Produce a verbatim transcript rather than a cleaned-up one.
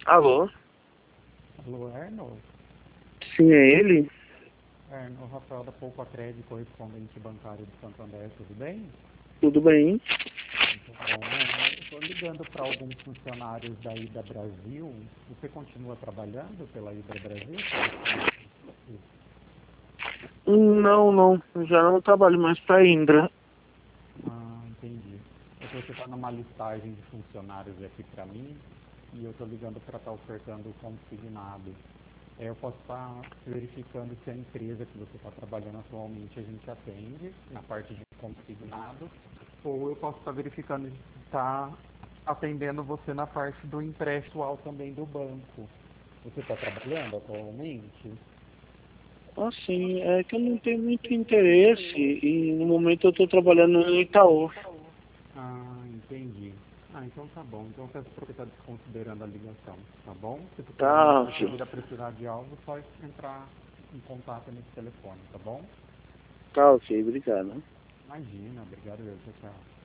Alô? Alô, Erno? Sim, é ele? Erno, Rafael da Poupa Crédito, correspondente bancário de Santander, tudo bem? Tudo bem? Muito bom. Erno, eu estou ligando para alguns funcionários da Ida Brasil. Você continua trabalhando pela Ida Brasil? Não, não. Já não trabalho mais para Indra. Ah, entendi. É que você está numa listagem de funcionários aqui para mim e eu estou ligando para estar ofertando o consignado. É, eu posso estar verificando se a empresa que você está trabalhando atualmente a gente atende na parte de consignado, ou eu posso estar verificando se está atendendo você na parte do empréstimo também do banco. Você está trabalhando atualmente? Assim, é que eu não tenho muito interesse e no momento eu estou trabalhando no Itaú. Ah, entendi. Ah, então tá bom. Então eu peço para você estar desconsiderando a ligação, tá bom? Se Tá, futuramente você vir a precisar de algo, só entrar em contato nesse telefone, tá bom? tá ok, obrigado. Imagina, obrigado eu, tchau, tchau.